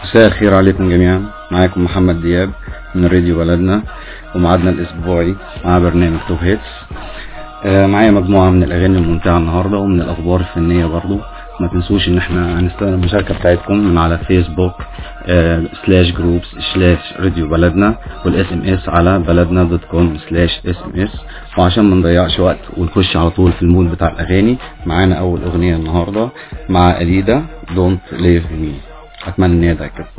مساء الخير عليكم جميعا. معاكم محمد دياب من راديو بلدنا ومعادنا الاسبوعي مع برنامج توب هيتس. معايا مجموعة من الاغاني الممتعة النهاردة ومن الاخبار الفنية برضو. ما تنسوش ان احنا هنستنى المشاركة بتاعتكم من على فيسبوك /groups/راديو بلدنا والاس ام اس على baladna.com/sms. وعشان ما نضيعش وقت ونخش على طول في المود بتاع الاغاني، معانا اول اغنية النهاردة مع أليدا Don't Leave Me. اتمنى ان هي ده كده.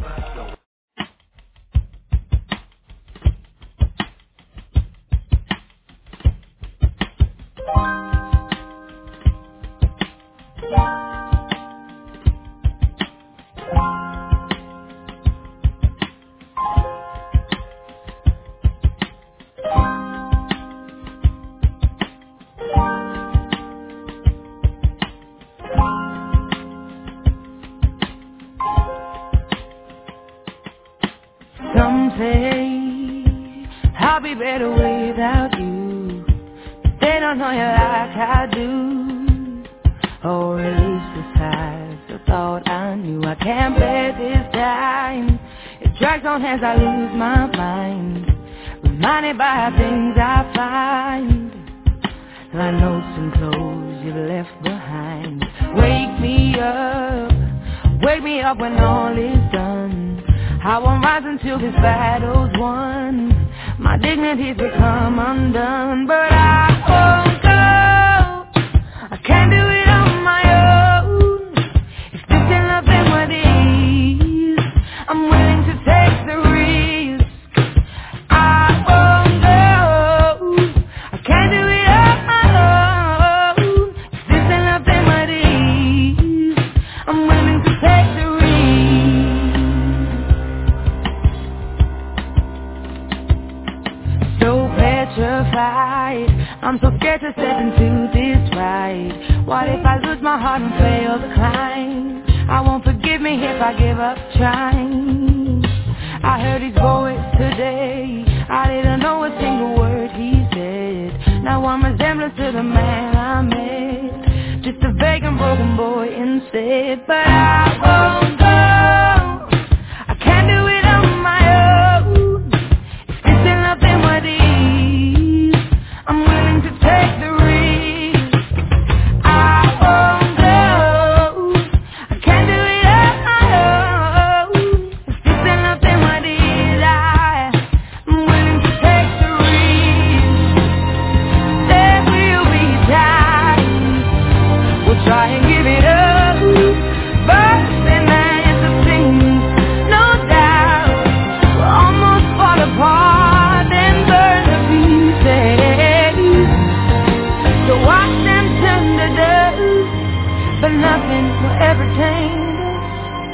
I'm so scared to step into this ride. What if I lose my heart and fail the climb? I won't forgive me if I give up trying. I heard his voice today. I didn't know a single word he said. Now I'm resemblance to the man I met. Just a vague and broken boy instead. But I won't go. I can't do it on my own. If this ain't nothing but ease, I'm willing to take the risk. I won't go. I can't do it on my own. If this ain't nothing but ease, I'm willing to take the risk. There will be times we'll try and give it up, but then there's the things, no doubt, we'll almost fall apart and burn to pieces. So watch them turn to dust, but nothing will ever change us.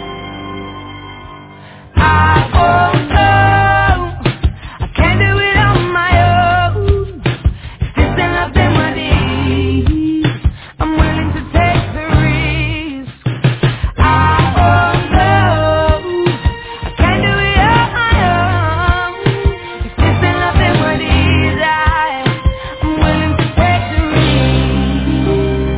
I won't go. I can't do it on my own. If this ain't nothing but ease, I'm willing to take the risk. I won't go. I can't do it on my own. If this ain't nothing but ease, I'm willing to take the risk.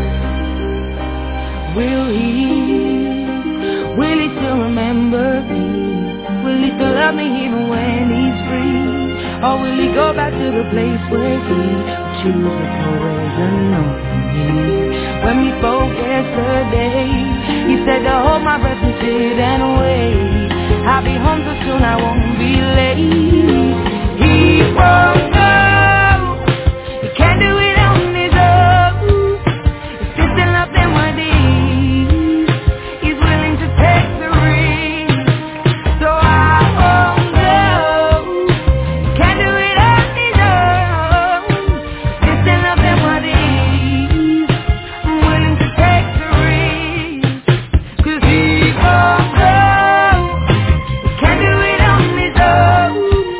Will he still remember me? Will he still love me even when he's free? Or will he go back to the place where he would choose the poison over me? When we spoke yesterday, he said to hold my breath and sit and wait. I'll be home so soon I won't be late. He won't go. He can't do it on his own. If this ain't nothing but ease, he's willing to take the risk. So I won't go. He can't do it on his own. If this ain't nothing but ease, I'm willing to take the risk. 'Cause he won't go. He can't do it on his own.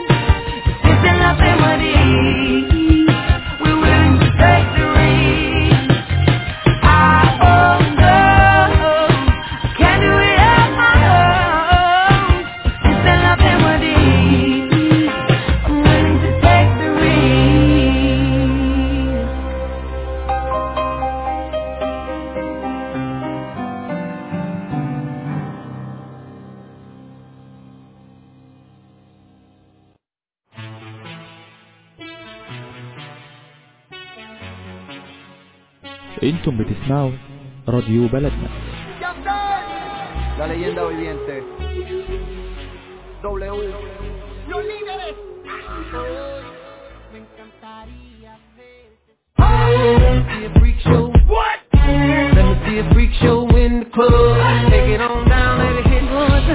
انتم بتسمعوا راديو بلدنا. La leyenda viviente. W. Los líderes. Me encantaría see a freak show. What? Let me see a freak show in the club. Take it on down, let it hit.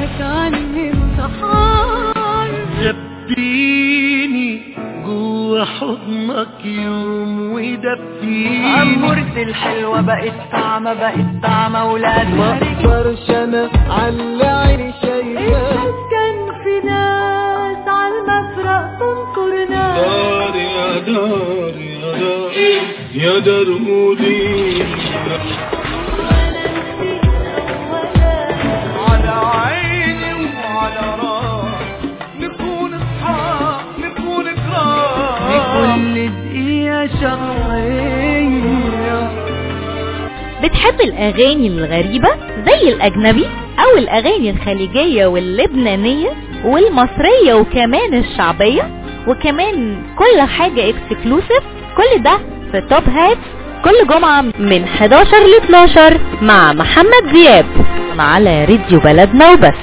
جبتيني جوا حضنك يوم ودبتيني. عمرت الحلوة بقت طعمة ولاد ما اقدرش انا على عيني شايفة. كان في ناس عالمفرق تنكرنا. دار يا دار يا دار يا دار مودي. على عيني وعلى راسي نكون اصحاب نكون كرام. لكل دقيقة شخصية. بتحب الأغاني الغريبة زي الأجنبي أو الأغاني الخليجية واللبنانية والمصرية وكمان الشعبية وكمان كل حاجة اكسكلوسيف. كل ده في توب هات كل جمعة من 11 ل 12 مع محمد دياب على راديو بلدنا وبس.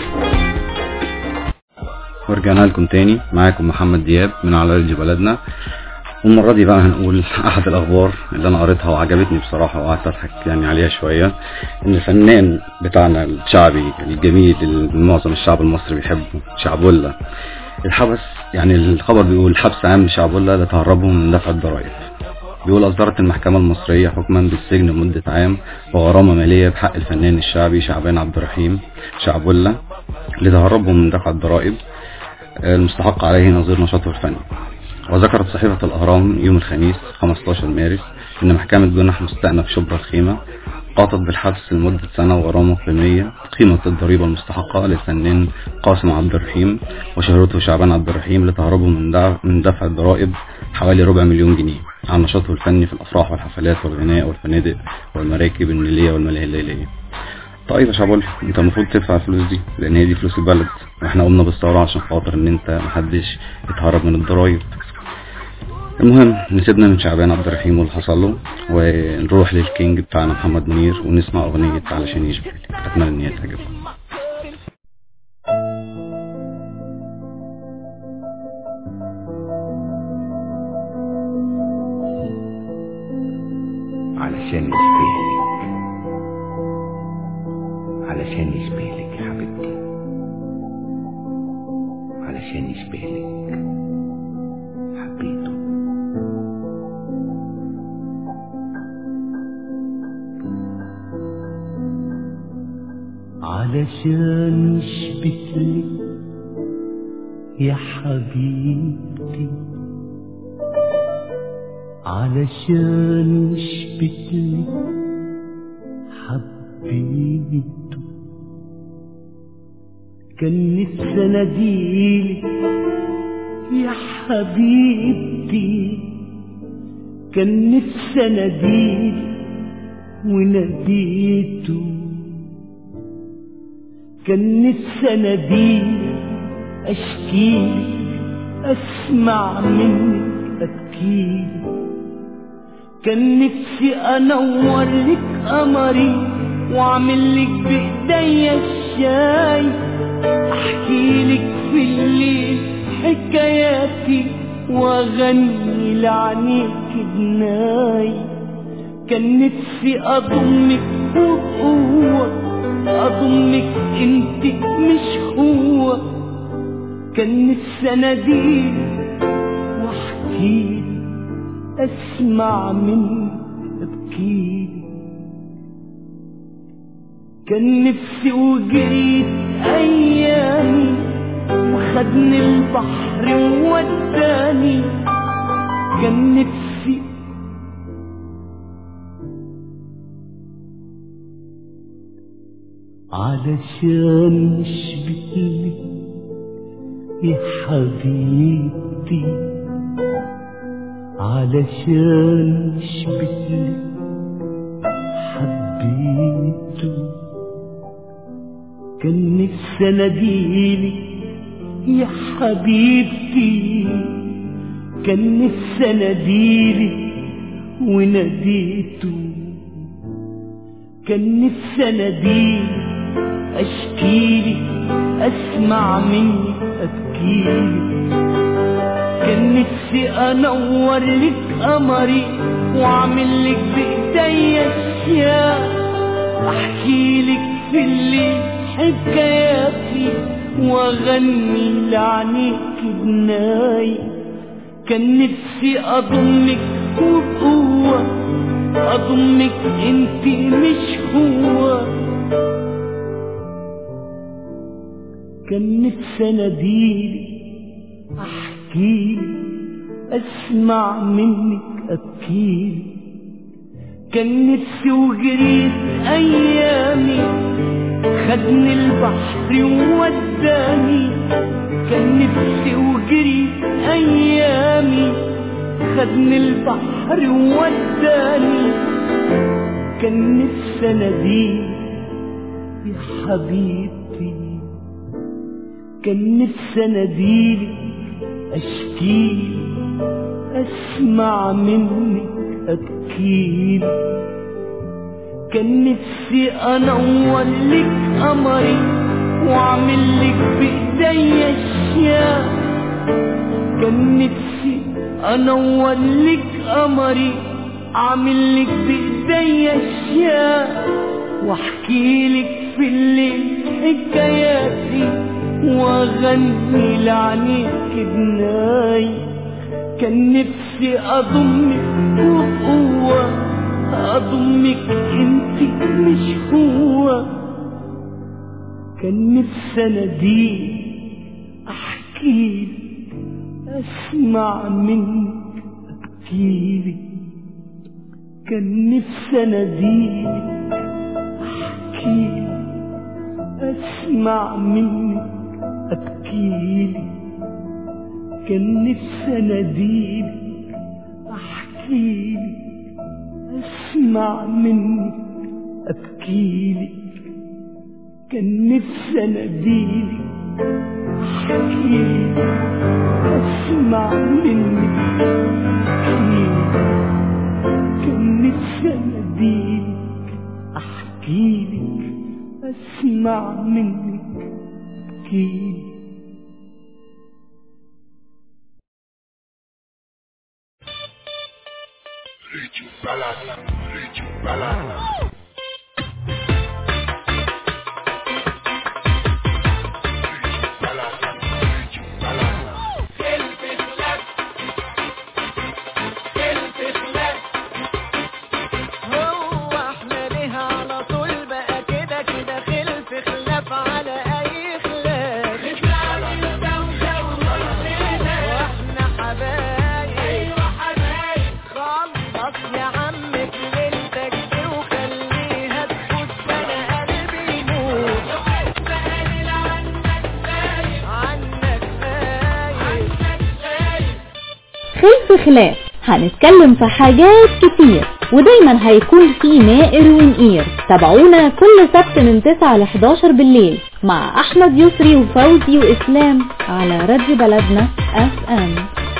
ورجعنا لكم تاني، معاكم محمد دياب من على راديو بلدنا. والمرة دي بقى هنقول أحد الأخبار اللي أنا قريتها وعجبتني بصراحة وقعدت أضحك يعني عليها شوية. إن الفنان بتاعنا الشعبي الجميل اللي معظم الشعب المصري بيحبه شعبولة الحبس. يعني الخبر بيقول حبس عام لشعبولة لتهربهم من دفع الضرائب. بيقول أصدرت المحكمة المصرية حكما بالسجن لمدة عام وغرامة مالية بحق الفنان الشعبي شعبان عبد الرحيم شعبولة لتهربهم من دفع الضرائب المستحق عليه نظير نشاطه الفني. وذكرت صحيفة الأهرام يوم الخميس 15 مارس إن محكمة جنح مستأنف شبرا الخيمة قاطت بالحبس لمدة سنة وغرامة قيمية قيمة الضريبة المستحقة للفنان قاسم عبد الرحيم وشهرته شعبان عبد الرحيم لتهربه من دفع الضرائب حوالي 400,000 جنيه عن نشاطه الفني في الأفراح والحفلات والغناء والفنادق والمراكب النيلية والملاهي الليلية. طيب يا شعبولة، انت المفروض تدفع الفلوس دي لان هي دي فلوس البلد، واحنا قمنا بالثورة عشان خاطر ان انت محدش يتهرب من الضرايب. المهم نسيبنا من شعبان عبد الرحيم واللي حصل له ونروح للكينج بتاعنا محمد منير ونسمع اغنية علشان يشبهلي. اتمنى ان هي تعجبكم. علشان يشبهلك علشان يشبهلك يا حبيبتي علشان يشبهلك حبيته. علشان يشبهلك يا حبيبتي علشان يشبهلك حبيته. كان نفسي اناديلك يا حبيبتي كان نفسي اناديلك وناديته. كان نفسي اناديلك اشكيلك اسمع منك ابكيلك. كان نفسي انور لك قمري واعمل لك بايديا الشاي احكي لك في الليل حكاياتي واغني لعنيك جناي. كان نفسي اضمك بقوة اضمك انت مش هو. كان نفسي اناديلك واحكيلك اسمع منك ابكيلك. كان نفسي وجريت ايامي وخدني البحر ووداني. كان نفسي علشان يشبهلك يا حبيبتي علشان يشبهلك حبيته. كان نفسي اناديلك يا حبيبتي كان نفسي اناديلك وناديته. كان نفسي اناديلي اشكيلي اسمع مني ابكيلي، كان نفسي انور لك قمري واعمل لك بايديا اشياء، احكي لك في الليل حكاياتي واغني لعنيك بناي، كان نفسي اضمك وبقوة اضمك انتي مش هو، كان نفسي اناديلي احكيلي اسمع منك ابكيلي، كان نفسي وجريت ايامي خدني البحر ووداني، كان نفسي وجريت ايامي خدني البحر ووداني، كان نفسي اناديك يا حبيبتي، كان نفسي اناديلك اشكيلي اسمع منك ابكيلي، كان نفسي انور لك قمري واعمل لك بايديا اشياء، كان نفسي انور لك قمري اعمل لك بايديا اشياء، واحكي لك في الليل حكاياتي واغني لعنيك بناي، كان نفسي اضمك وبقوة اضمك انتي مش هو، كان نفسي اناديك احكيلك اسمع منك ابكيلي، كان نفسي اناديك احكيلك اسمع منك ابكيلي، كان نفسي اناديلك احكيلي اسمع منك ابكيلي، كان نفسي اناديلك احكيلي اسمع منك ابكيلي، كان نفسي اناديلك احكيلك اسمع منك ابكيلي. ريتشو بلد خلف خلاف هنتكلم في حاجات كتير ودايما هيكون في نائر ونقير. تابعونا كل سبت من 9 ل 11 بالليل مع احمد يسري وفوزي واسلام على راديو بلدنا FM.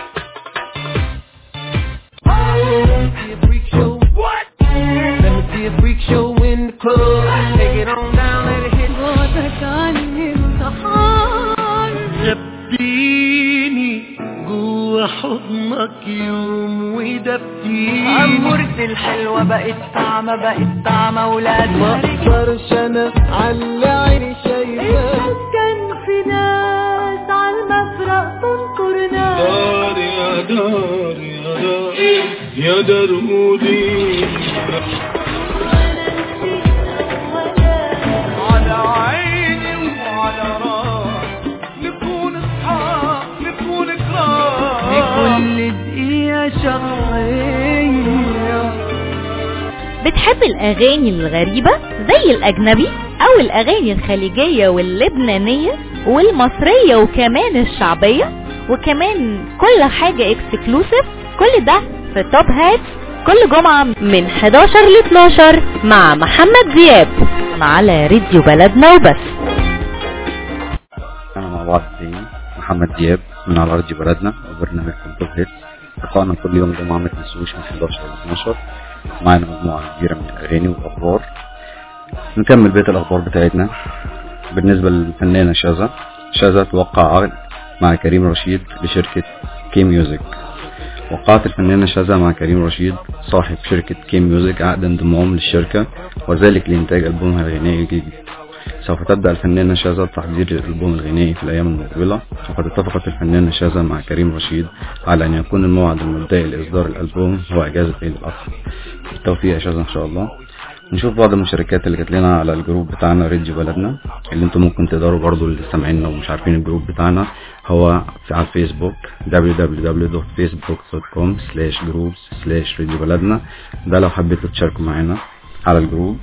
حضنك يوم ودفتيني عمرت الحلوة بقت طعمة ولاد ما اقدرش انا على عيني شايفاك، كان في ناس عالمفرق تنطرنا دار يا دار يا دار يا درودي على عيني وعلى راسي نكون اصحاب نكون كرام لكل دقيقة شخصية. بتحب الأغاني الغريبة زي الأجنبي أو الأغاني الخليجية واللبنانية والمصرية وكمان الشعبية وكمان كل حاجة اكسكلوسيف؟ كل ده في توب هات كل جمعة من 11 ل 12 مع محمد دياب على راديو بلدنا وبس. أنا مع بعض تاني محمد دياب من على راديو بلدنا وبرنامجكم توب هات. لقاءنا كل يوم جمعة ما تنسوش من 11 ل 12. معنا مجموعة كبيرة من الأغاني والأخبار نكمل بيت الأخبار بتاعتنا. بالنسبة للفنانة شاذة توقع عقد مع كريم رشيد لشركة كي ميوزك. وقعت الفنانة شاذة مع كريم رشيد صاحب شركة كي ميوزك عقد انضمام للشركة، وذلك لإنتاج ألبومها الغنائي الجديد. سوف تبدأ الفنانة شاذة تحضير الألبوم الغنائي في الأيام المقبلة، وقد اتفقت الفنانة شاذة مع كريم رشيد على أن يكون الموعد المبدئي لإصدار الألبوم هو إجازة عيد الأضحى. بالتوفيق يا شاذة إن شاء الله. نشوف بعض المشاركات اللي جات لنا على الجروب بتاعنا راديو بلدنا، اللي انتم ممكن تقدروا برضو اللي سامعيننا ومش عارفين الجروب بتاعنا هو على الفيسبوك www.facebook.com/groups/راديو بلدنا. ده لو حبيتوا تشاركوا معنا على الجروب.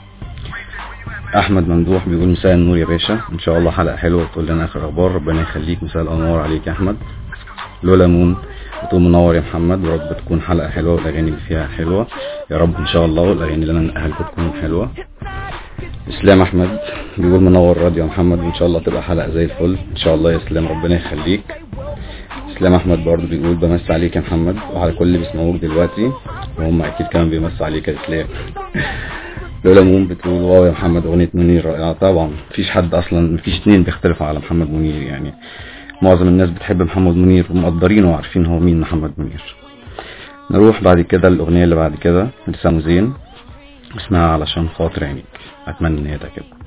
احمد ممدوح بيقول مساء النور يا باشا، ان شاء الله حلقة حلوة وتقول لنا اخر اخبار. ربنا يخليك، مساء الانوار عليك يا احمد. لولا مون بتقول منور يا محمد، ورب تكون حلقة حلوة والاغاني اللي فيها حلوة يا رب ان شاء الله، والاغاني اللي انا نقلها تكون حلوة. اسلام احمد بيقول منور راديو يا محمد، وان شاء الله تبقى حلقة زي الفل ان شاء الله يا اسلام، ربنا يخليك. اسلام احمد برضو بيقول بمس عليك يا محمد وعلى كل اللي بيسمعوك دلوقتي، وهم اكيد كمان بيمس عليك يا اسلام. لولا مون بتقول واو يا محمد اغنية منير رائعة. طبعا مفيش حد اصلا، مفيش اتنين بيختلفوا على محمد منير، يعني معظم الناس بتحب محمد منير ومقدرينه وعارفين هو مين محمد منير. نروح بعد كده الاغنية اللي بعد كده لسامو زين اسمها علشان خاطر عينيك، اتمنى ان هي تعجبك.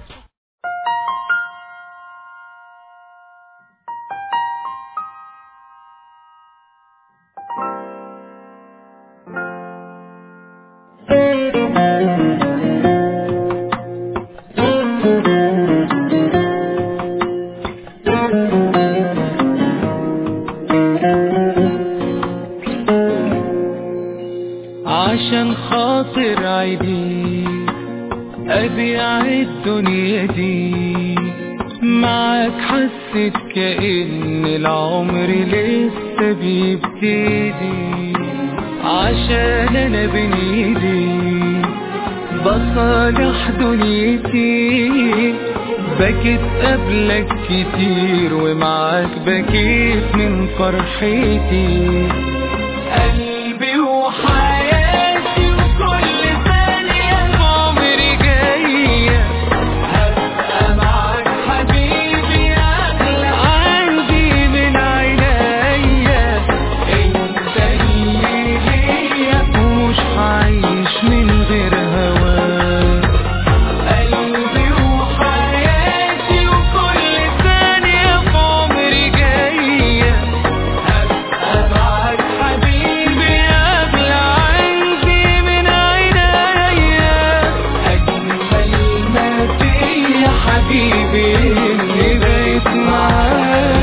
عشان خاطر عيدي أبيع الدنيا دي معاك، حسيت كأن العمر لسه بيبتدي. عشان أنا بين ايدي بصالح دنيتي، بكيت قبلك كتير ومعاك بكيت من فرحتي. قلبي وحياتي وكل ثانية في عمري جاية هبقى معاك حبيبي، أغلى عندي من عينيا. انت اللي ليا ومش هعيش من غير هواك. قلبي وحياتي وكل ثانية في عمري جاية هبقى معاك حبيبي، أغلى عندي من عينيا. أجمل ما فيا حبيبي اللي بقيت معاك.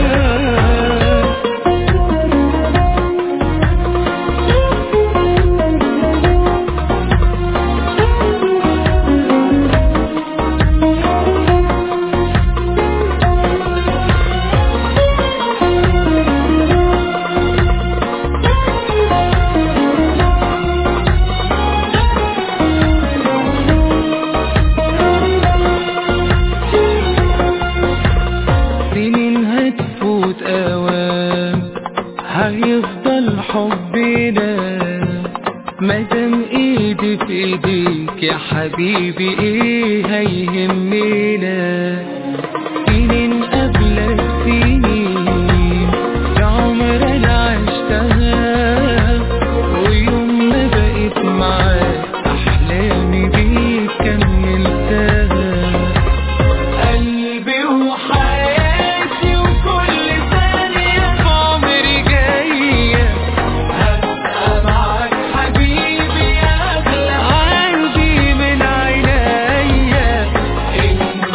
سنين هتفوت أوام هيفضل حبنا، مادام ايدي في ايديك يا حبيبي ايه هيهمنا. سنين قبلك سنين يا عمر انا عشتها، ويوم ما بقيت معاك احلامي بيك كملتها. قلبي وحياتي وكل ثانية في عمري جاية هبقى معاك حبيبي، أغلى عندي من عينيا. انت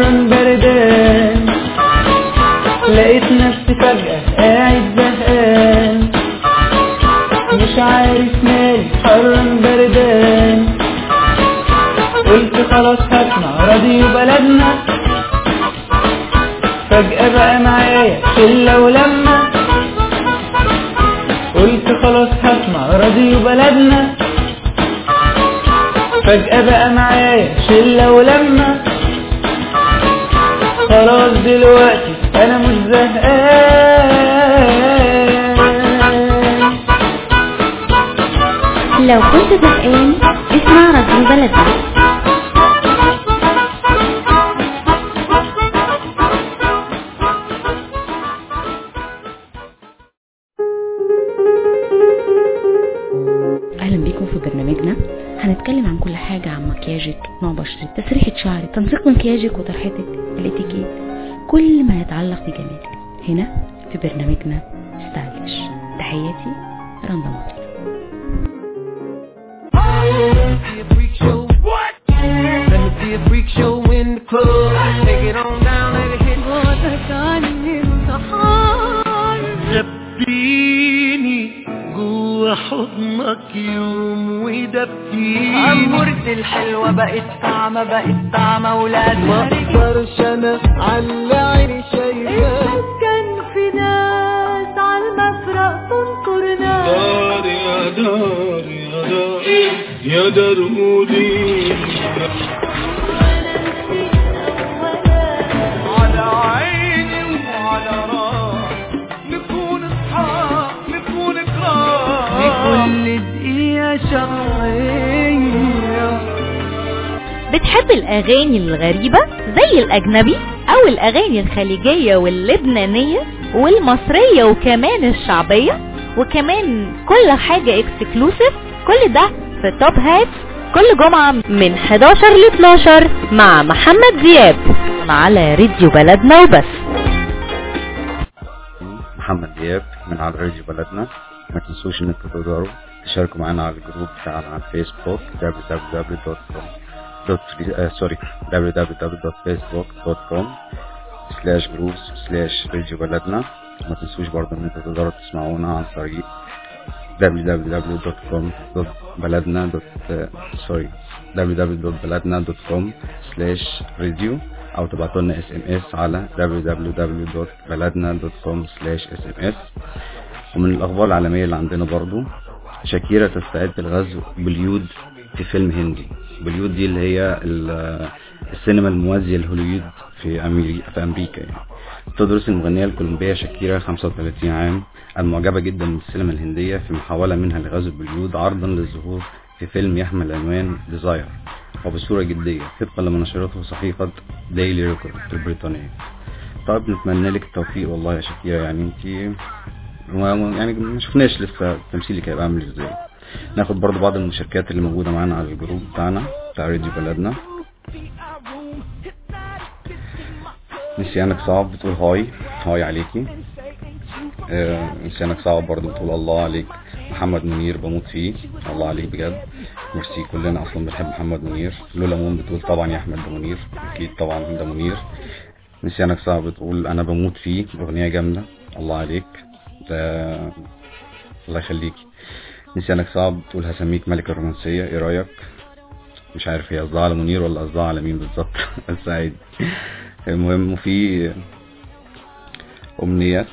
حرا بردان، لقيت نفسي فجأة قاعد زهقان، مش عارف مالي حرا بردان. قلت خلاص هسمع راديو بلدنا، فجأة بقى معايا شلة ولما. قلت خلاص هسمع راديو بلدنا، فجأة بقى معايا شلة ولما. خلاص دلوقتي انا مش زهقان. لو كنت زهقان اسمع راديو بلدنا. اهلا بيكم في برنامجنا. هنتكلم عن كل حاجة، عن مكياجك، نوع بشرتك، تسريحة شعرك، تنسيق مكياجك وطرحتك، الاتيكيت، كل ما يتعلق بجمالك هنا في برنامجنا ستايلش. تحياتي رندا مصر. حضنك يوم ودبتيني، عمرت الحلوة بقت طعمة، بقت طعمة ولاد. ما اقدرش انا على عيني شايفة، كان في ناس عالمفرق تنطرنا. دار يا دار يا دار يا درمودي، على عيني وعلى راسي نكون اصحاب نكون اكرام، بكل دقيقة شهرية. بتحب الأغاني الغريبة زي الأجنبي أو الأغاني الخليجية واللبنانية والمصرية وكمان الشعبية، وكمان كل حاجة اكسكلوسيف. كل ده في توب هات كل جمعة من 11 ل 12 مع محمد دياب على راديو بلدنا وبس. محمد دياب من على راديو بلدنا. ما تنسوش انكم تقدروا تشاركوا معنا على الجروب بتاعنا على الفيسبوك www.facebook.com/groups/راديو بلدنا. ما تنسوش برضه ان انتوا تقدروا تسمعونا عن طريق www.baladna.com/radio او تبعتوا لنا SMS على www.baladna.com/SMS. ومن الاخبار العالميه اللي عندنا برضو، شاكيرا تستعد للغزو بوليود في فيلم هندي. بوليود دي اللي هي السينما الموازيه لهوليود في امريكا يعني. تدرس المغنيه الكولومبيه شاكيرا 35 عام المعجبه جدا من السينما الهنديه في محاوله منها لغزو بوليود عرضا للظهور في فيلم يحمل عنوان ديزاير وبصوره جديه طبقا لما نشرته صحيفه ديلي ريكورد البريطانيه. طيب نتمنى لك التوفيق والله يا شاكيرا، يعني انت يعني ما شفناش لسه تمثيلك هيبقى عامل ازاي. ناخد برضو بعض المشاركات اللي موجوده معانا على الجروب بتاعنا بتاع راديو بلدنا. نسيانك صعب بتقول هاي عليكي. نسيانك صعب برضو بتقول الله عليك محمد منير بموت فيه. الله عليك بجد، ميرسي، كلنا اصلا بنحب محمد منير. لولا مون بتقول طبعا يا احمد ده منير، اكيد طبعا ده منير. نسيانك صعب بتقول انا بموت فيه، اغنيه جامده. الله عليك ده، الله يخليكي. نسيانك صعب بتقول هسميك ملك الرومانسيه، ايه رايك؟ مش عارف هي قصدها على منير ولا قصدها على مين بالظبط بس عادي. المهم، وفي امنية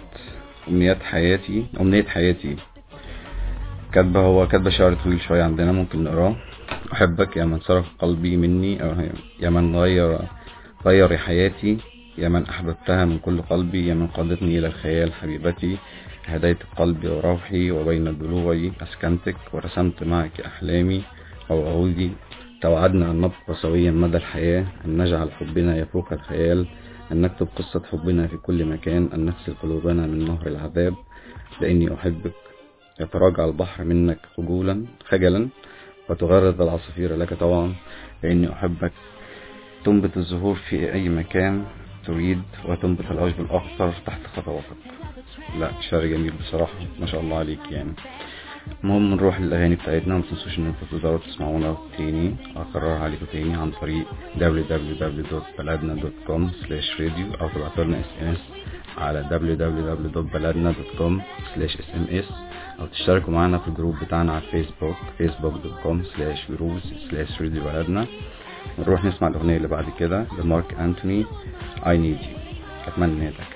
حياتي كاتبه شعر طويل شويه عندنا، ممكن نقراه. احبك يا من صرف قلبي مني، أو يا من غير حياتي، يا من احببتها من كل قلبي، يا من قادتني الى الخيال حبيبتي، هديت قلبي وروحي وبين الضلوع اسكنتك، ورسمت معك احلامي ووعودي، توعدنا ان نبقى سويا مدى الحياة، ان نجعل حبنا يفوق الخيال، ان نكتب قصة حبنا في كل مكان، ان نغسل قلوبنا من نهر العذاب، لاني احبك، يتراجع البحر منك خجلا وتغرد العصافير لك طبعا، لاني احبك، تنبت الزهور في اي مكان تريد، وتنبت العشب الاخضر تحت خطواتك. لا شعر جميل بصراحة، ما شاء الله عليك يعني. المهم نروح للاغاني بتاعتنا. ما تنسوش ان انتوا تقدروا تسمعونا تاني، اكررها عليكم تاني، عن طريق www.baladna.com/radio او تبعتوا لنا SMS على www.baladna.com/SMS او تشتركوا معنا في الجروب بتاعنا على الفيسبوك facebook.com/groups/radio بلدنا. ونروح نسمع الاغنيه اللي بعد كده لمارك أنتوني I Need You. اتمنى ان هي تعجبكم.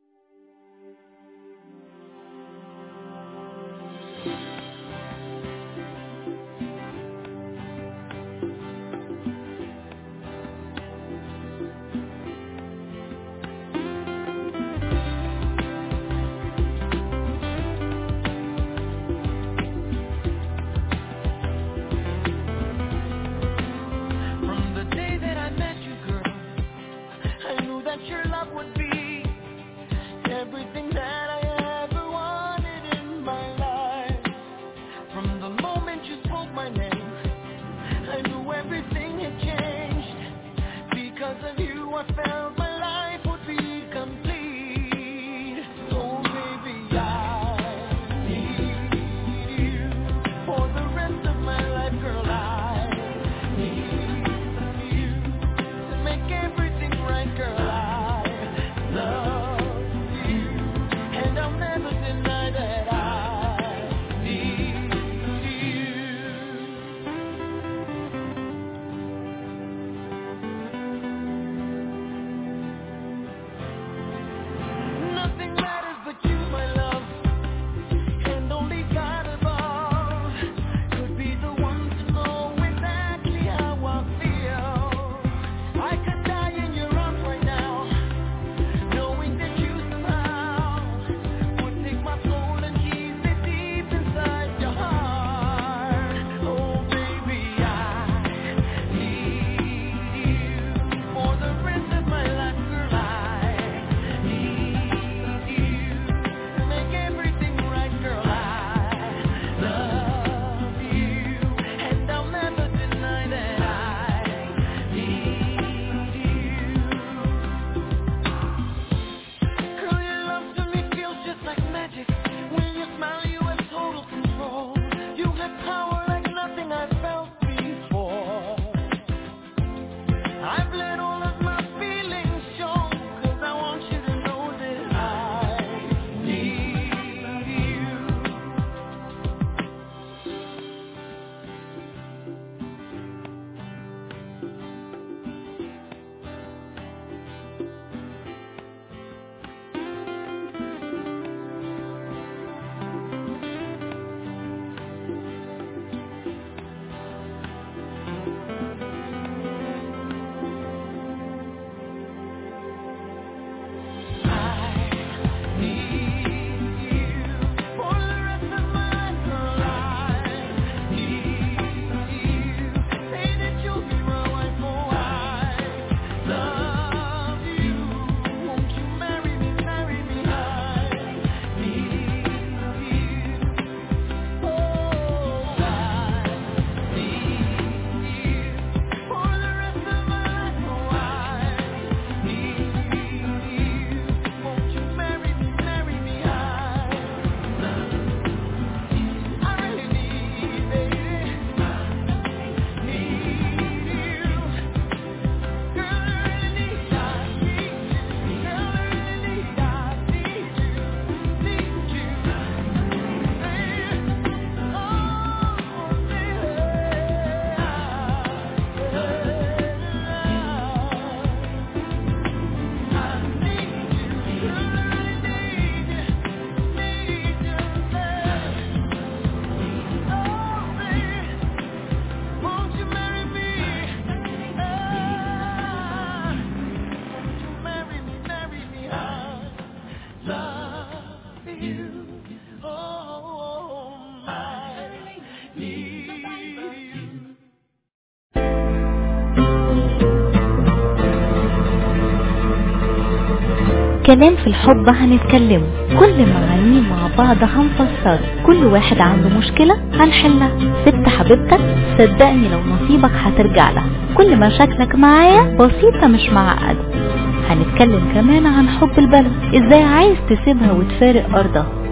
كلام في الحب هنتكلم، كل معانيه مع بعض هنفسر، كل واحد عنده مشكلة هنحلها. ست حبيبتك صدقني لو نصيبك هترجع لها، كل مشاكلك معايا بسيطة مش معقدة. هنتكلم كمان عن حب البلد، ازاي عايز تسيبها وتفارق ارضها،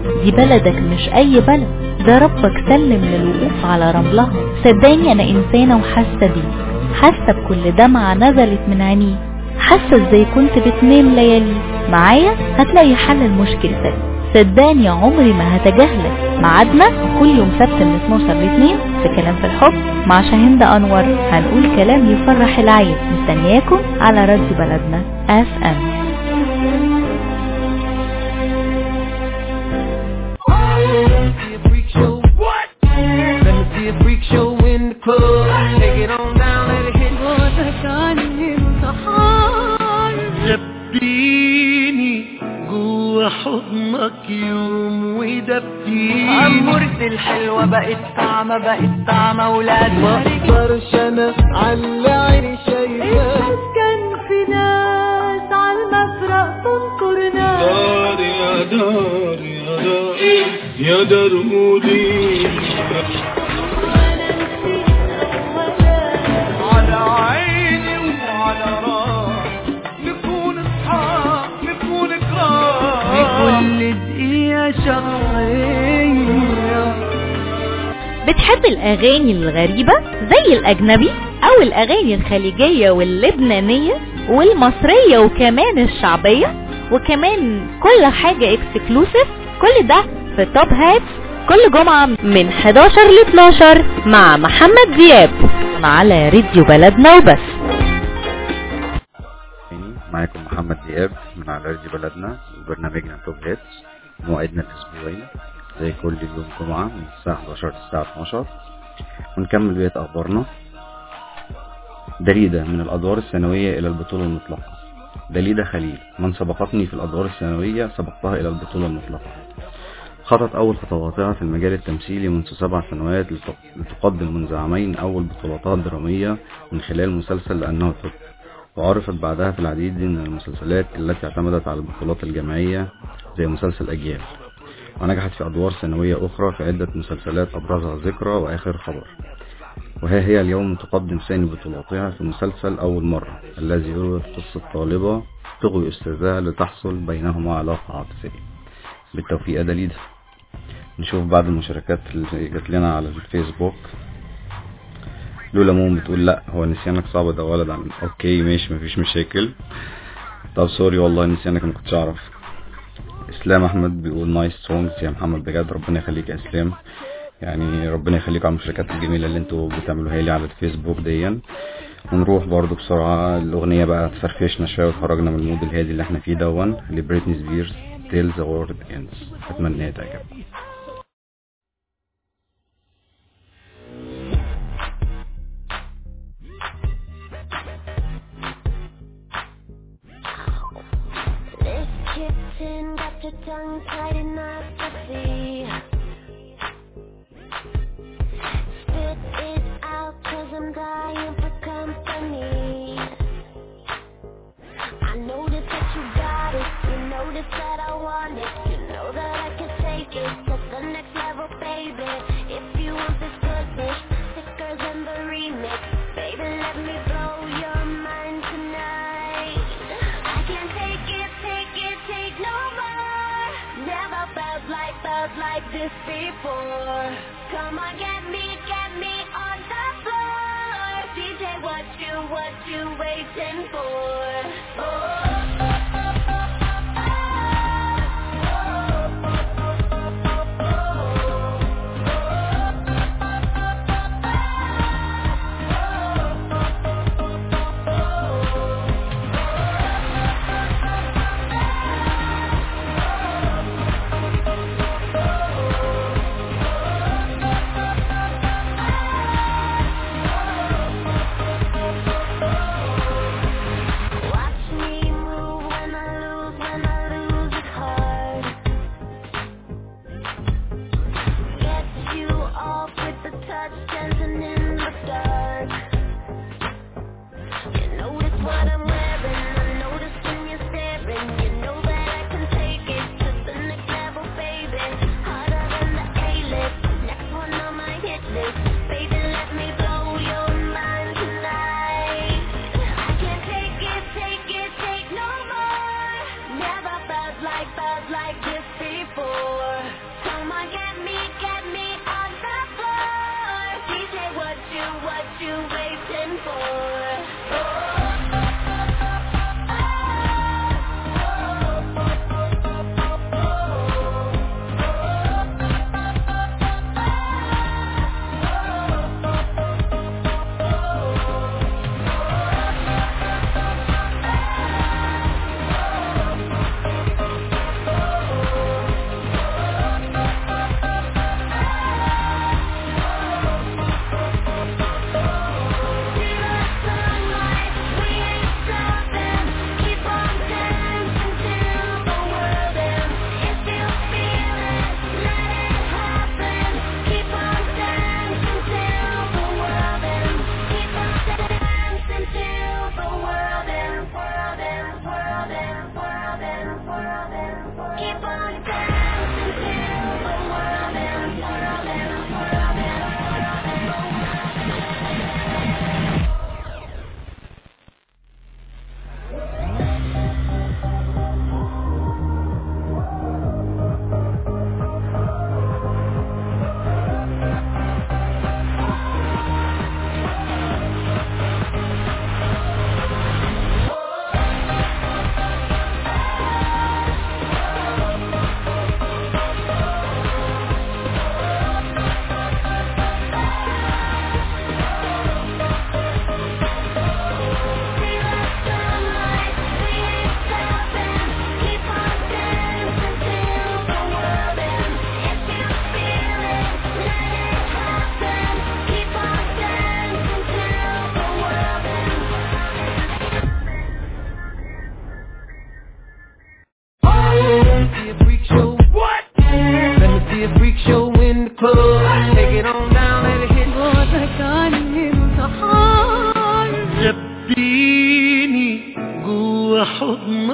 دي بلدك مش اي بلد، ده ربك سلم للوقوف على رملها. صدقني انا انسانة وحاسة بيه، حاسة بكل دمعة نزلت من عينيه، حاسة ازاي كنت بتنام ليالي. معايا هتلاقي حل المشكلة، صدقني عمري ما هتجاهلك. ميعادنا كل يوم سبت من 12 ل 2 في كلام في الحب مع شاهين أنور، هنقول كلام يفرح العين. مستنياكم على راديو بلدنا FM. حضنك يوم ودبتيني، عمرتي الحلوة بقت طعمة، بقت طعمة ولاد. ما اقدرش انا على عيني شايفاك، كان في ناس على المفرق تنكرنا. دار يا دار يا دار يا دار مودي، على عيني وعلى راسي نكون اصحاب نكون كرام، كل دقيقة شخصية. بتحب الأغاني الغريبة زي الأجنبي أو الأغاني الخليجية واللبنانية والمصرية وكمان الشعبية، وكمان كل حاجة اكسكلوسيف. كل ده في توب هاتس كل جمعة من 11 ل 12 مع محمد دياب على راديو بلدنا وبس. معاكم محمد دياب من على راديو بلدنا وبرنامجنا توب هاتس، موعدنا الأسبوعي زي كل يوم جمعة من الساعة 11 للساعة 12، ونكمل بقية أخبارنا. دليدة من الأدوار الثانوية إلى البطولة المطلقة. دليدة خليل من سبقتني في الأدوار الثانوية سبقتها إلى البطولة المطلقة. خطت أول خطواتها في المجال التمثيلي منذ 7 سنوات لتقدم منذ عامين أول بطولاتها الدرامية من خلال مسلسل لأنه طب، وعرفت بعدها في العديد من المسلسلات التي اعتمدت على البطولات الجماعية زي مسلسل أجيال، ونجحت في أدوار ثانوية أخرى في عدة مسلسلات أبرزها ذكرى وآخر خبر. وها هي اليوم تقدم ثاني بطولاتها في مسلسل أول مرة الذي يروي قصة طالبة تغوي أستاذها لتحصل بينهما علاقة عاطفية. بالتوفيق دليل. نشوف بعض المشاركات اللي جات لنا على الفيسبوك. لولا موم بتقول لا هو نسيانك صعب ده ولد عن اوكي ماشي مفيش مشاكل. طب سوري والله نسيانك ما كنتش اعرف. اسلام احمد بيقول نايس سونجز يا محمد، بجد ربنا يخليك يا اسلام، يعني ربنا يخليك على المشاركات الجميله اللي انتوا بتعملوها لي على الفيسبوك ديا. ونروح برضو بسرعه الاغنيه بقى تفرفشنا شويه وتخرجنا من المود الهادي اللي احنا فيه دون لبريتني سبيرز Till the World Ends. اتمنى تعجبكم. Your tongue tied enough to see. Spit it out 'cause I'm dying for company. I noticed that you got it. You noticed that I want it. You know that I can take it to the next level, baby. If you want this goodness, thicker than the remix, baby, let me blow your mind tonight. I can't take it, take no more. Never felt like this before. Come on, get me on the floor. DJ, what you waiting for? Oh.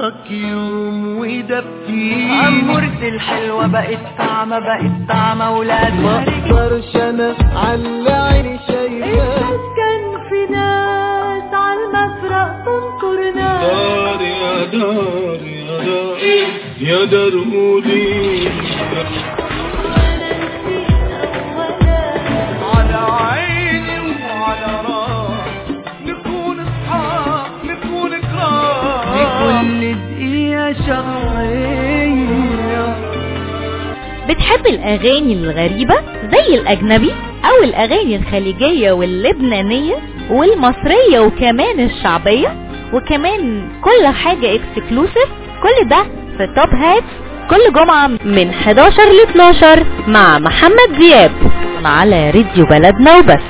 حضنك يوم ودبتي عمورتي الحلوة بقت طعمة ولاد ما اقدرش انا على عيني شايفة كان في ناس عالمفرق تنكرنا دار يا دار يا دار يا دارودي على عيني وعلى راسي نكون اصحاب نكون كرام لكل دقيقة شهرية. بتحب الأغاني الغريبة زي الأجنبي أو الأغاني الخليجية واللبنانية والمصرية وكمان الشعبية وكمان كل حاجة اكسكلوسيف؟ كل ده في توب هات كل جمعة من 11 ل 12 مع محمد دياب على راديو بلدنا وبس.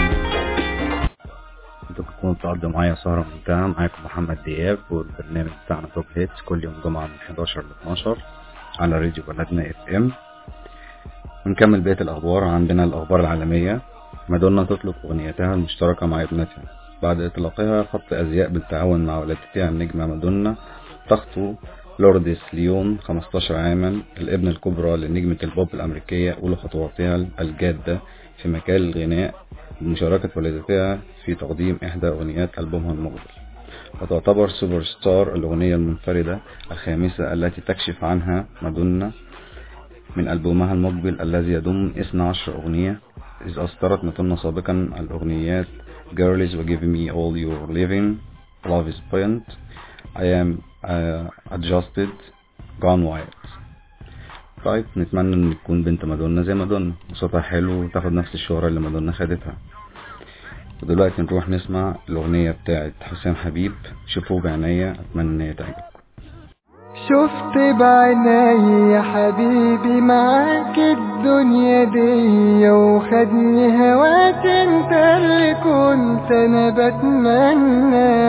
انتوا بتكونوا بتقضوا معايا سهرة ممتعة. معاكم محمد دياب والبرنامج بتاعنا توب هيتس كل يوم جمعة من 11 ل 12 على راديو بلدنا FM. ونكمل بقية الأخبار. عندنا الأخبار العالمية. مادونا تطلق أغنيتها المشتركة مع ابنتها. بعد إطلاقها خط أزياء بالتعاون مع والدتها النجمة مادونا تخطو لورديس ليون 15 عاما الابن الكبرى لنجمة البوب الأمريكية أولى خطواتها الجادة في مجال الغناء بمشاركة والدتها في تقديم إحدى أغنيات ألبومها المقبل. وتعتبر سوبر ستار الأغنية المنفردة الخامسة التي تكشف عنها مادونا من ألبومها المقبل الذي يضم 12 أغنية، إذ أصدرت مادونا سابقا الأغنيات Girls و Give Me All Your Living, Love Is Blind, I Am Adjusted, Gone Wild. طيب نتمنى ان تكون بنت مادونا زي مادونا وصوتها حلو وتاخد نفس الشهرة اللي مادونا خدتها. ودلوقتي نروح نسمع الأغنية بتاعت حسام حبيب شوفوا بعينيا. أتمنى ان هي تعجبكم. شفت بعيني يا حبيبي معاك الدنيا دي وخدني هواك انت اللي كنت انا بتمنى.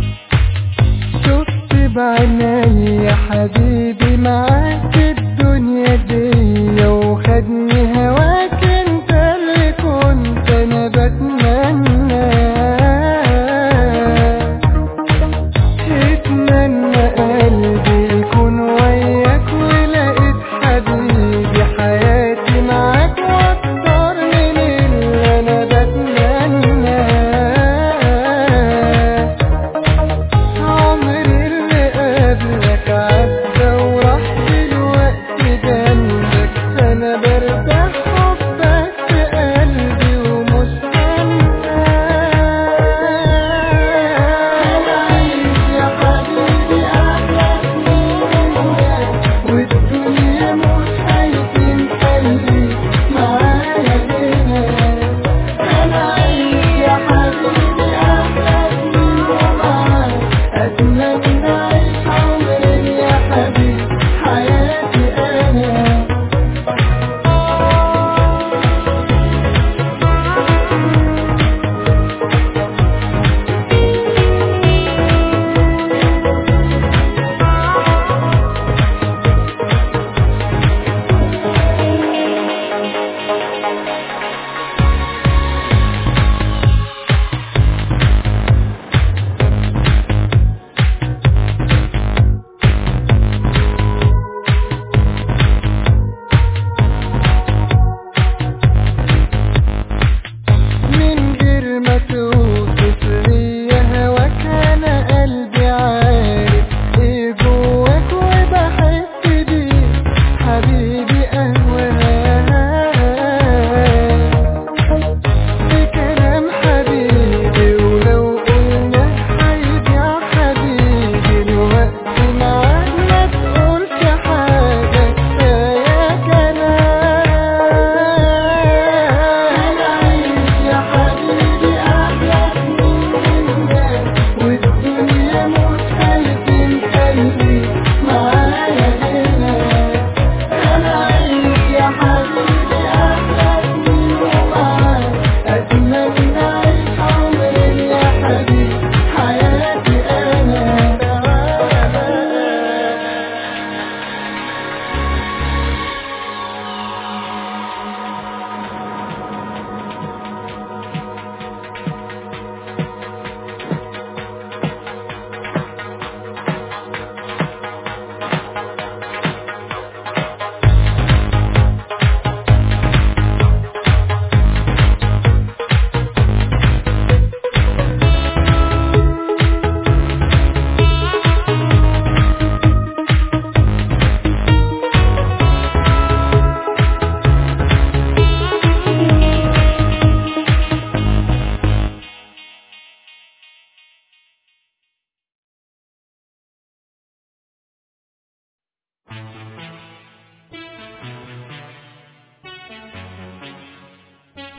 بعيني يا حبيبي معاك الدنيا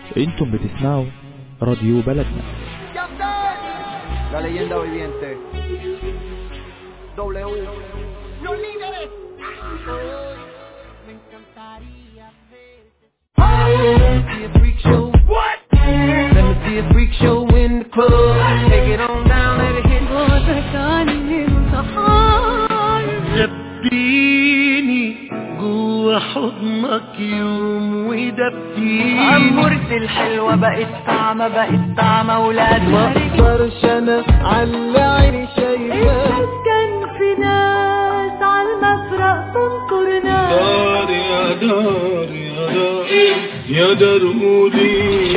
انتم بتسمعوا راديو بلدنا. La leyenda viviente. W. Los líderes. Me encantaría see a freak show. What? Let me see a freak show in the club. Take it on down, let it hit. دبيني جوا حضنك يوم ودبيني عمورتي الحلوة بقت طعمة بقت طعمة ولاد ما اقدرش انا على عيني شايفة كان في ناس عالمفرق تنكرنا دار يا دار يا دار يا دارودي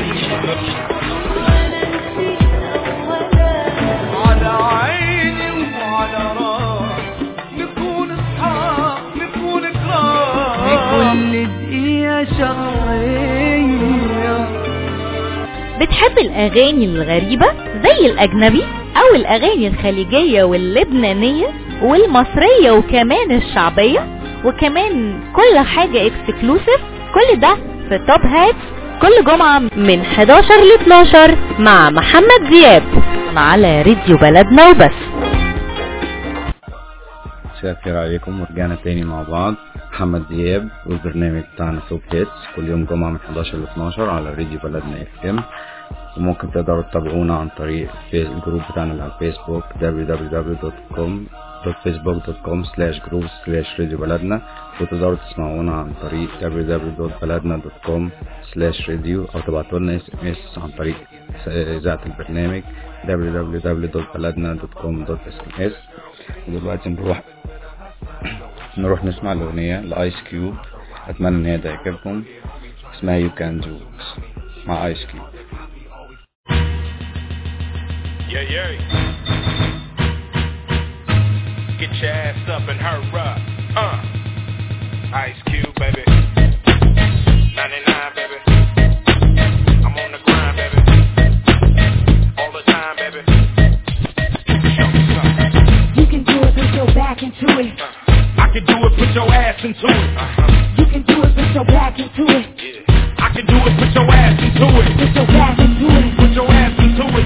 على عيني وعلى راسي نكون اصحاب نكون كرام كل دقيقة شهرية. بتحب الأغاني الغريبة زي الأجنبي أو الأغاني الخليجية واللبنانية والمصرية وكمان الشعبية وكمان كل حاجة اكسكلوسيف؟ كل ده في توب هات كل جمعة من 11 ل 12 مع محمد دياب على راديو بلدنا وبس. مساء الخير عليكم، ورجعنا تاني مع بعض محمد دياب والبرنامج بتاعنا توب هيتس كل يوم جمعة من 11 ل 12 على راديو بلدنا FM. وممكن تقدروا تتابعونا عن طريق الجروب بتاعنا على الفيسبوك www.facebook.com/group/راديو بلدنا، وتقدروا تسمعونا عن طريق www.baladna.com/radio او تبعتوا لنا SMS عن طريق إذاعة البرنامج www.baladna.com.sms. ودلوقتي نروح نسمع الأغنية لآيس كيوب، أتمنى إن هي تعجبكم، اسمها You Can Do It مع آيس كيوب. Yeah, yeah. Get your ass up and hurry up. Ice Cube, baby. 99, baby. I'm on the grind, baby. All the time, baby. Show me something. You can do it, put your back into it. I can do it, put your ass into it. You can do it, put your back into it. I can do it, put your ass into it. Put your back into it. Put your ass into it.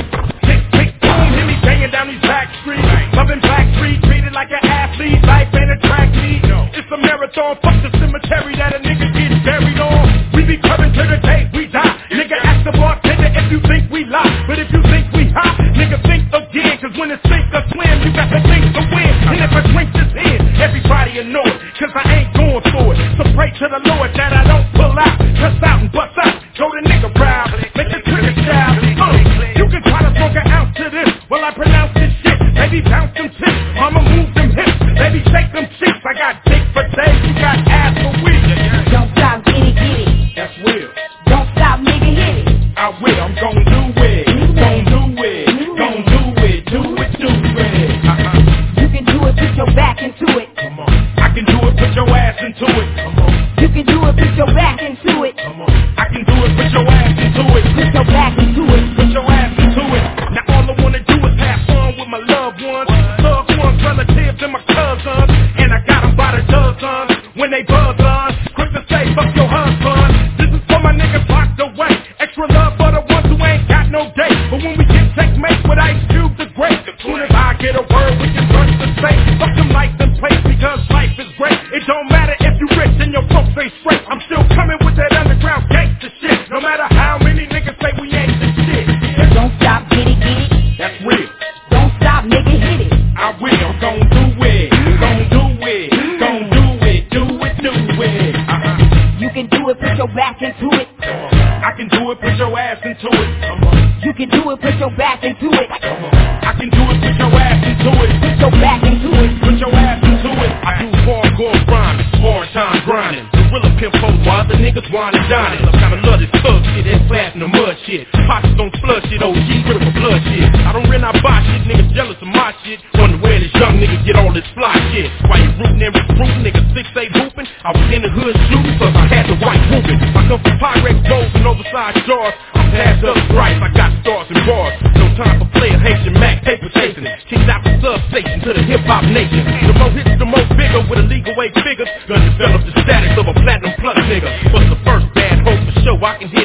Hear me banging down these back streets, loving Black Street, treated like an athlete, life ain't a track meet. It's a marathon, fuck the cemetery that a nigga gets buried on. We be coming to the day we die. Nigga ask the bartender if you think we lie, but if you think we hot, nigga think again, cause when it's sink or swim, you got to think to win. And if I drink this in, everybody annoyed, cause I ain't going for it. So pray to the Lord that I don't pull out, cuss out and bust out, throw the nigga proud, make the trigger shout. You can try to smoke an ounce to this, well I pronounce this shit, baby bounce them tips, I'ma move them hips, baby shake them cheeks, I got dick for days, you got ass for weeks. Don't stop, get it, that's real. Don't stop, nigga, hit it. I will, I'm gon' do it, gon' do it, gon' do it, do it, do it. You can do it, put your back into it. Come on, I can do it, put your ass into it. Come on, you can do it, put your back into it. Come on, I can do it, put your ass into it. Put your back into it. Put your ass into it. Now all I wanna do is have fun with my loved ones, loved ones, relatives, and my cousins. And I got them by the dozens when they buzz on. Quick to say, fuck your husband. This is for my niggas locked away. Extra love for the ones who ain't got no date. But when we get checkmate with Ice Cube the Great, as soon as I get a word, we can trust the state. Fuck them lights and plates because life is great. It don't matter if you rich and your folks ain't straight. I'm still coming with that underground gangster shit. No matter how many niggas say we ain't the shit. Don't stop, get it, that's real. Don't stop, nigga, hit it. I will, gon' do it, gon' do it, gon' do it, do it, do it. You can do it, put your back into it. I can do it, put your ass into it. You can do it, put your back into it. I can do it, put your ass into it. Put your back into it. Put your ass into it. I do hardcore rhyming, hard time grinding. Gorilla pimp phone while the niggas wine and dining. I kinda love this thug shit, that's fast in the mud shit. Pockets don't flush shit, OG with for blood shit. I don't rent, I buy shit, niggas jealous of my shit. Wonder where this young nigga get all this fly shit. Why you rootin' and recruiting, niggas 6'8" hooping. I was in the hood shooting, cause I had the white whooping. I come from Pyrex rolls and oversized jars. I'm past up price, I got stars and bars. No time for player, Haitian Mac, paper chasing. Kicked out the substation to the hip-hop nation. The more hits, the more bigger with illegal weight figures. Gonna develop the status of a platinum plus nigga. But the first bad hope for sure, I can hit it. I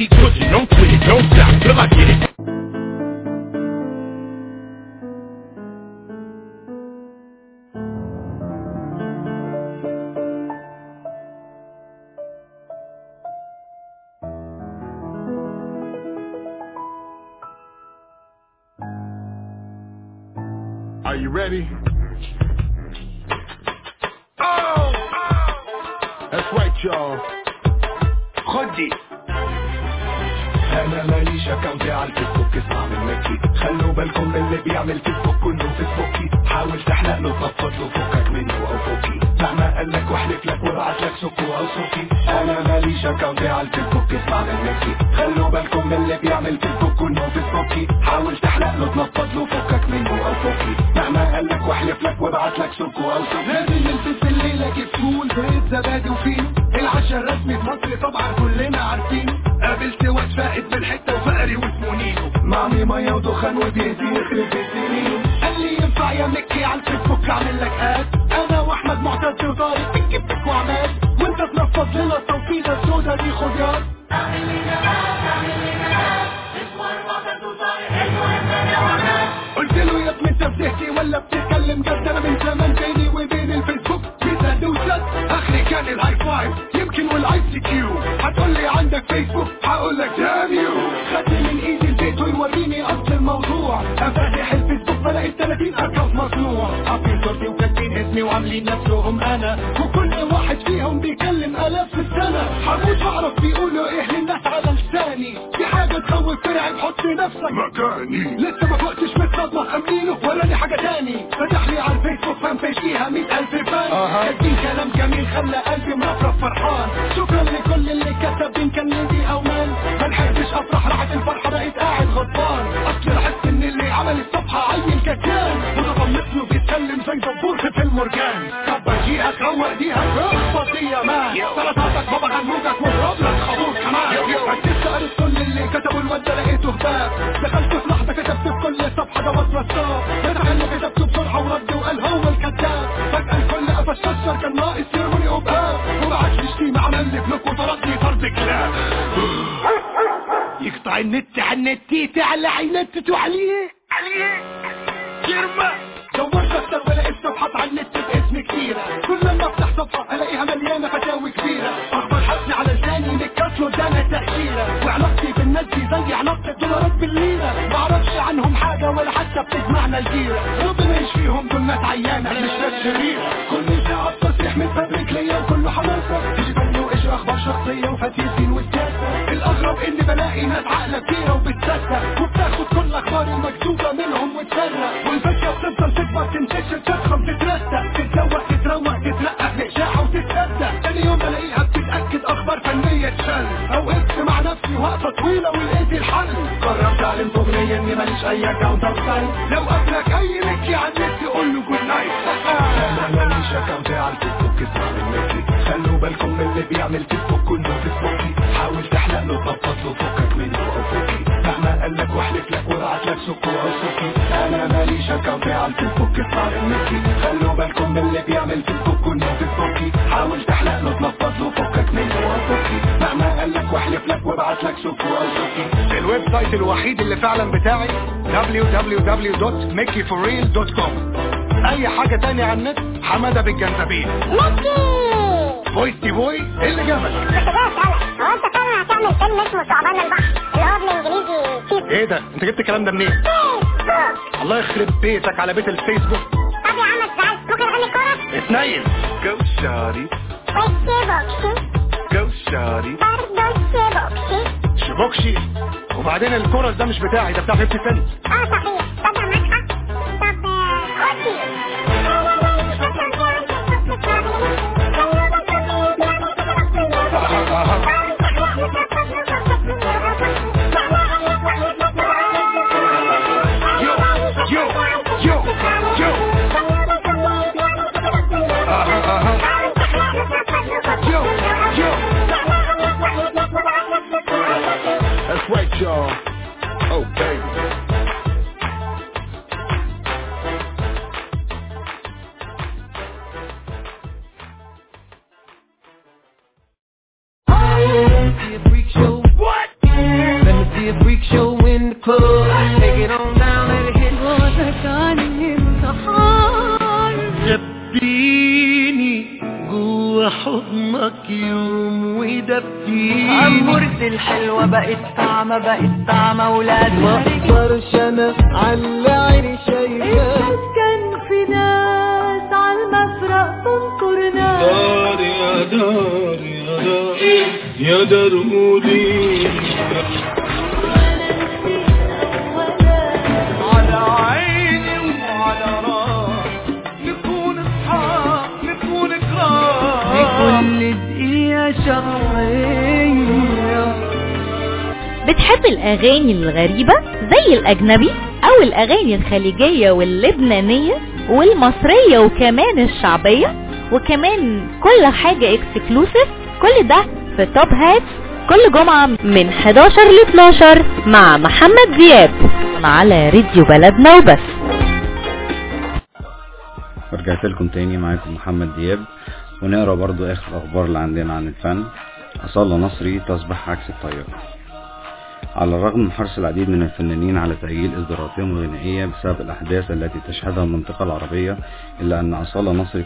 keep pushing, don't quit, don't stop till I get it. Are you ready? Oh! That's right, y'all. خدي انا ماليش اكونت على الفيسبوك اسمع من مكي خلوا بالكم من اللي بيعمل فيسبوك كله فيسبوكي حاول تحلق له تنفض له فكك منه او فوكي مهما قالك واحلف لك وابعت لك سكو او سوكي انا ماليش اكونت على الفيسبوك اسمع من مكي خلوا بالكم من اللي بيعمل فيسبوك كله فيسبوكي حاول تحلق له تنفض له فكك منه او فوكي مهما قالك واحلف لك وابعت لك سكو او سوكي لازم نلبس الليله كيف فول بيت زبادي وفين العشاء الرسمي في مصر طبعا كلنا عارفين قابلت واد فائد من حته وفقري واسمه نينو معمي ميه ودخان وبيدي يخرب السنين قال لي ينفع يا مكي على الفيسبوك اعمل لك اد انا واحمد معتز وطارق بنجيبك وعماد وانت تنفض لنا التوفيده السودا دي خد ياد اعمل لي اد اسمه معتز وطارق قلت له يا ابني انت بتحكي ولا بتتكلم جد انا من زمان بيني وبين الفيسبوك بيزاد وزاد اخري كان الهاي فايف يمكن والاي سي كيو هتقول لي عندك فيسبوك هقول لك دام يو خدني من ايدي البيت ويوريني اصل الموضوع افتح الفيسبوك بلاقي 30 اكونت مصنوع حاطين صورتي وكاتبين اسمي وعاملين نفسهم انا وكل واحد فيهم بيكلم الاف في السنه هموت اعرف بيقولوا ايه للناس على لساني في حاجه تخوف فرعي بحط نفسك مكاني لسه ما فقتش من الصدمه خاملينه ولا دي حاجه تاني فتح لي على الفيسبوك فان بيج فيها 100,000 فان كاتبين كلام جميل خلى قلبي مرفرف فرحان شكرا لكل اللي كتب كان ليدي او مان ما لحقتش افرح راحت الفرحه بقيت قاعد غضبان اصل لاحظت ان اللي عمل الصفحه عيل كتان وده ضمتني وبيتكلم زي دبور في المرجان كبر جيهك روق ديها فضيه مان سلطاتك بابا غنوجك واضرب لك خابور كمان ركزت قريت كل اللي كتبوا الواد ده لقيته هباب دخلت في لحظه كتبت في كل صفحه ده وصلت فتح انه كتبته بسرعه ورد وقال هو الكذاب فجاه الكل قفش ششر كان ناقص يرموني قباب وبعت لي شتيمه عمل لي بلوك وطردني طرد كلاب يقطع النت على النت على عينت عليه جرمه دورت اكتر بلاقي صفحات على النت باسم كتيرة كل لما افتح صفحة الاقيها مليانة فتاوي كبيرة اخبر حسني على لساني نكات له ادانا تأشيرة وعلاقتي بالناس دي زي علاقة الدولارات بالليرة معرفش عنهم حاجة ولا حتى بتجمعنا الجيرة ربنا يشفيهم دول ناس عيانة مش ناس شريرة كل ساعة تصريح من فابريك ليا وكله حماسة تيجي فني وايش اخبار شخصية وفتيسين والسياسة الاغرب اني بلاقي ناس عقلة كتيرة وبتصدق وبتاخد كل اخبار المكتوبة منهم وتفرق والفكرة بتفضل تكبر تنتشر تضخم تترسق تتزوق تتروق تترقق بإشاعة وتتصدق تاني يوم بلاقيها بتتأكد أخبار فنية تشل أوقفت مع نفسي وقفة طويلة ولقيت الحل قررت أعلن أغنية إني ماليش أي أكاونت أو سايت لو قابلك أي مكي على النت قول له جود نايت أنا ماليش أكاونت على الفيسبوك اسمع من مكي خلوا بالكم من اللي بيعمل فيسبوك كله فيسبوكي حاول تحلق له تنفض له فكك منه أو فوكي مهما قالك واحلف لك وابعت لك سكو أو سوكي أنا ماليش أكاونت على الفيسبوك اسمع من مكي خلوا بالكم من اللي بيعمل فيسبوك كله فيسبوكي حاول تحلق له تنفض له فكك منه أو فوكي مهما قالك واحلف لك وابعت لك سكو أو سوكي الويب سايت الوحيد اللي فعلا بتاعي www.mickeyforreal.com اي حاجة تانية عن النت حمادة بالجنزبيل فويس دي بوي اللي جابك هو انت فعلا هتعمل فيلم اسمه ثعبان البحر اللي هو بالانجليزي ايه ده انت جبت الكلام ده منين الله يخرب بيتك على بيت الفيسبوك طب يا عم ازاي ممكن اغني كورة اتنين جو شاري بوكسي جو شاري برضو شبوكسي شبوكشي وبعدين الكورس ده مش بتاعي ده بتاع 50 سنت صحيح طب معاك حق طب خدي That's right, y'all. Oh, baby. What? club. Take it on down, let it hit. وذكرني انتحار دبيني جوا حضنك يوم ودبيني. عمرت الحلوة بقت طعمة بقت طعمة ولاد. ما اقدرش انا على عيني شايفة. كان في ناس عالمفرق تنطرنا. دار يا دار يا دار يا دار قولي على عيني وعلى راسي نكون اصحاب نكون كرام. كل دقيقة شهرية. بتحب الأغاني الغريبة زي الأجنبي أو الأغاني الخليجية واللبنانية والمصرية وكمان الشعبية وكمان كل حاجة اكسكلوسيف؟ كل ده في توب هات كل جمعة من 11 ل 12 مع محمد دياب على راديو بلدنا وبس. ورجعت لكم تاني معاكم محمد دياب ونقرأ برضو آخر الأخبار اللي عندنا عن الفن. أصالة نصري تصبح عكس التيار. على الرغم من حرص العديد من الفنانين على تأجيل إصداراتهم الغنائية بسبب الأحداث التي تشهدها المنطقة العربية، إلا أن أصالة نصري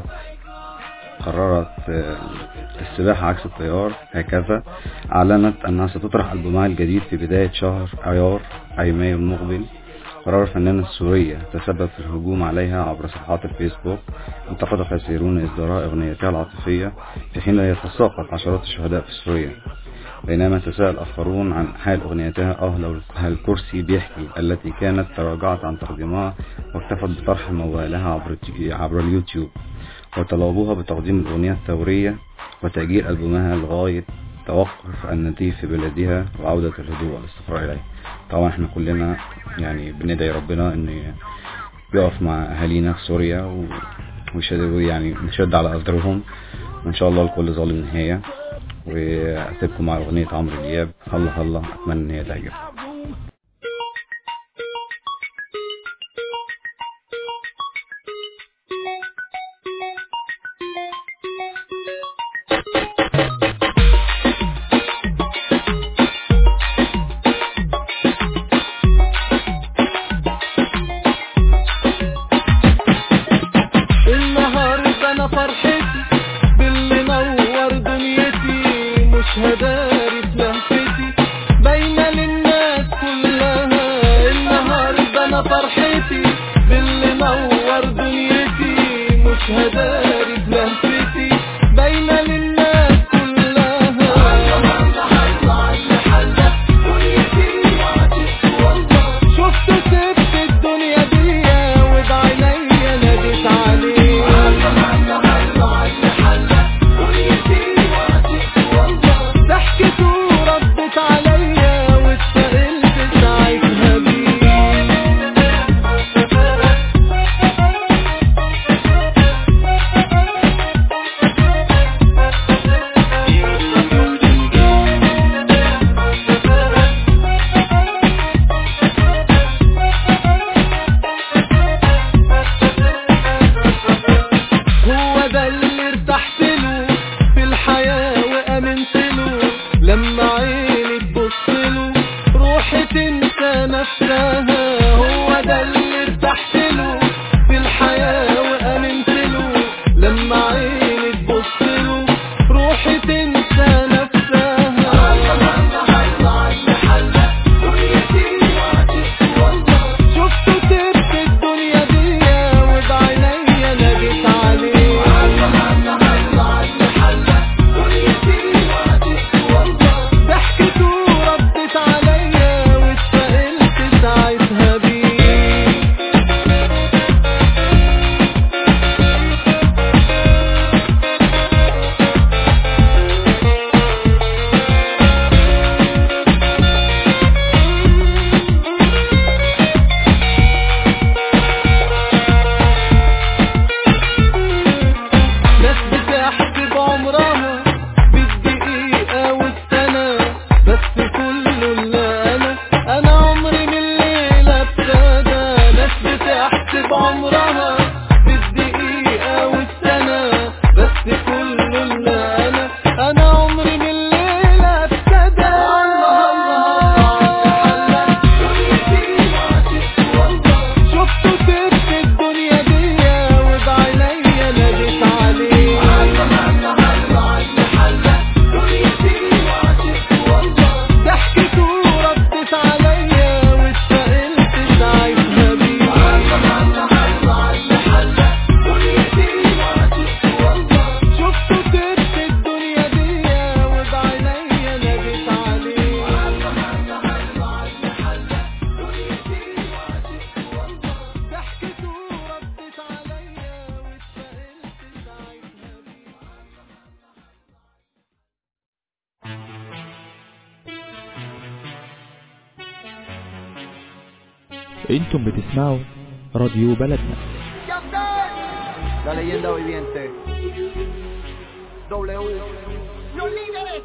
قررت السباح عكس التيار. هكذا أعلنت أنها ستطرح ألبومها الجديد في بداية شهر أيار أي مايو المقبل. قرار الفنانة السورية تسبب في الهجوم عليها عبر صفحات الفيسبوك، انتقد كثيرون إصدار أغنيتها العاطفية في حين يتساقط عشرات الشهداء في سوريا، بينما تساءل آخرون عن حال أغنيتها لو الكرسي بيحكي التي كانت تراجعت عن تقديمها واكتفت بطرح موالها عبر اليوتيوب، وطلبوها بتقديم الأغنية الثورية وتأجيل ألبومها لغاية توقف النتيف في بلادها وعودة الهدوء والاستقرار إليه. طبعا احنا كلنا يعني بندعي ربنا ان يقف مع أهالينا في سوريا ونشد على أصدرهم، وإن شاء الله لكل ظالم نهاية. وأسيبكم مع أغنية عمرو دياب هلا هلا، أتمنى ان هي تعجبكم. انتم بتسمعوا راديو بلدنا. La leyenda viviente. W. Los líderes.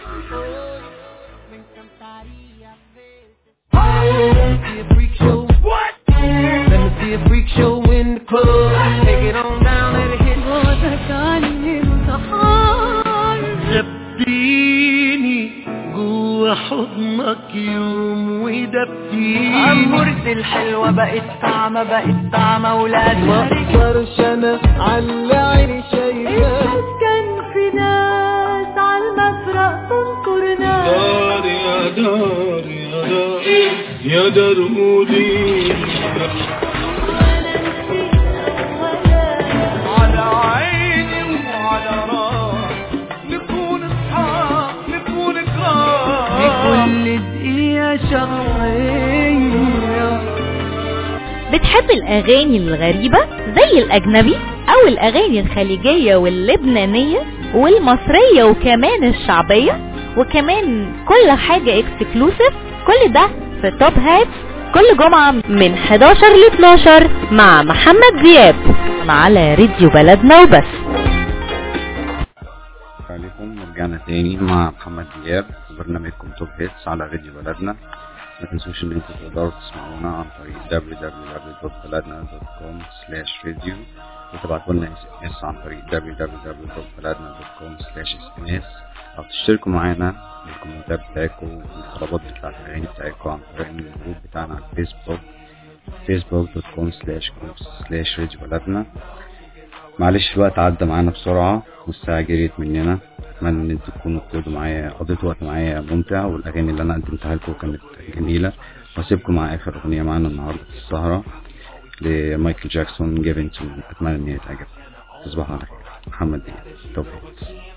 Me encantaría see a freak show. What? Let me see a freak show in the club. Take it on down, let it hit. صوتك عني انتحار. دبيني جوا حضنك يوم ودبيني. أمورتي الحلوة بقت طعمة ولاد. ما اقدرش انا على عيني شايفة. كان في ناس عالمفرق تنكرنا. دار يا دار يا دار يا دار قولي على عيني وعلى راسي. نكون اصحاب نكون كرام. لكل دقيقة شخصية. بتحب الأغاني الغريبة زي الأجنبي أو الأغاني الخليجية واللبنانية والمصرية وكمان الشعبية وكمان كل حاجة اكسكلوسيف؟ كل ده في توب هات كل جمعة من 11 ل 12 مع محمد دياب على راديو بلدنا وبس. عليكم رجعنا تاني مع محمد دياب في برنامجكم توب هيتس على راديو بلدنا. ما تنسوش ان انتوا تقدروا تسمعونا عن طريق www.baladna.com/radio وتبعتوا لنا SMS عن طريق www.baladna.com/SMS او تشتركوا معانا بالكومنتات بتاعتكم والطلبات بتاعت الاغاني بتاعتكم عن طريق الجروب بتاعنا على الفيسبوك facebook.com/groups/radio بلدنا. معلش الوقت عدى معانا بسرعة والساعة جريت مننا. اتمنى ان انتوا تكونوا قضيتوا وقت معايا ممتع والاغاني اللي انا قدمتها لكم كانت جميلة. واسيبكم مع اخر اغنية معانا النهاردة في السهرة لمايكل جاكسون Given to Me. اتمنى ان هي تعجبكم. تصبحوا على خير. محمد دياب توب هيتس.